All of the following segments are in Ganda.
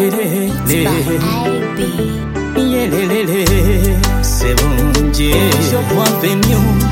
Sebunje Avenue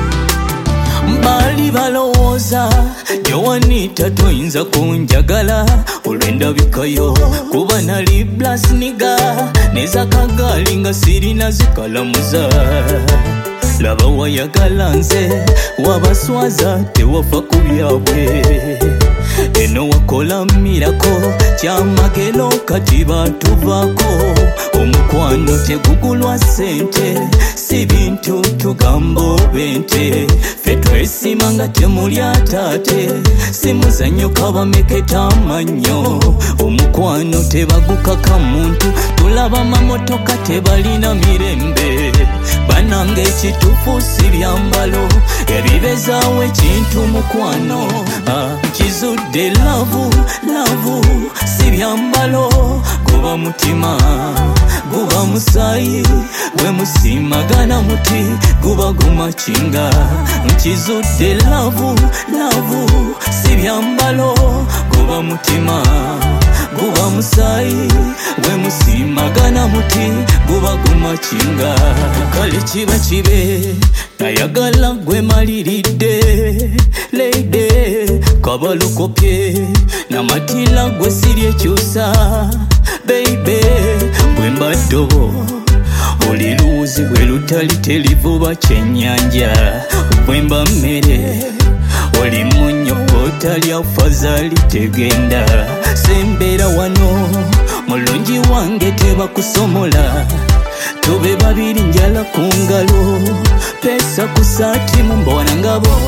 Mbali balowooza Joanita toyinza kunjagala olw'endabikayo kuba nali blasniga nezakagali nga sirina zikalamuza laba wayagala nze wabaswaza tewafa ku byabwe eno wakola mirako kyamagero kati batuvaako omukwano tegugulwa sente si bintu tugamba obente ffe twesima nga temuli atate si muzannyo kabameketa amannyo omukwano tebagukaka muntu tulaba mamotoka tebalina mirembe banange ekituufu si byambalo ebibezaawo ekintu mukwano kizudde lavu si byambalo guba mutima guba musaayi bwe musimagana muti guba gumakinga nkizudde lavu si byambalo guba mutima guba musaayi bwe musimagana muti guba gumakinga kale kiba kibe nayagala gwe maliridde leide kabalokopye namatila gwe siri ekyusa baby gwe mbaddobo oli luuzi bwe lutali telivuba kyennyanja gwe mba mmere oli munnyo otalya fazali tegenda sembera wano mulungi wange tebakusomola tube babiri njala ku ngalo pesa ku saati mu mbona ngabo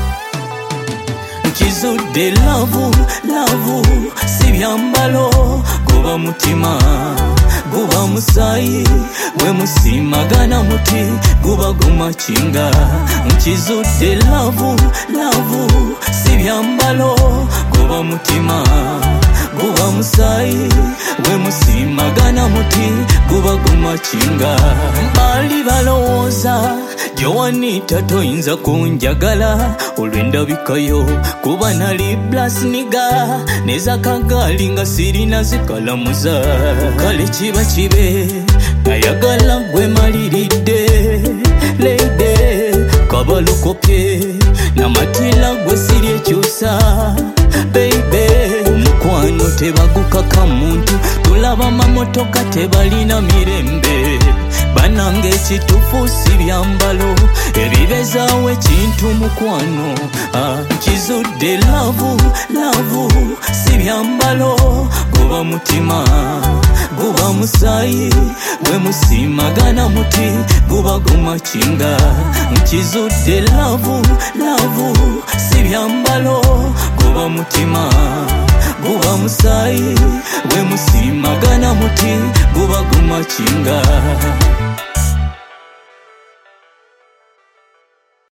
nkizudde lavu si byambalo guba mutima guba musaayi bwe musimagana muti guba gumakinga nkizudde lavu si byambalo guba mutima guba musaayi bwe musimagana muti guba gumakinga mbali balowooza Joanita toyinza kunjagala olw'endabikayo kuba nali blasniga nezakagali nga sirina zikalamuza kale kiba kibe nayagala gwe maliridde leide kabalokopye namatila gwe siri ekyusa baby omukwano tebagukaka muntu tulaba mamotoka tebalina mirembe banange ekituufu si byambalo ebibezaawo ekintu mukwano kizudde lavu si byambalo guba mutima guba musaayi bwe musimagana muti guba gumakinga nkizudde lavu si byambalo guba mutima guba musaayi bwe musimagana muti guba gumakinga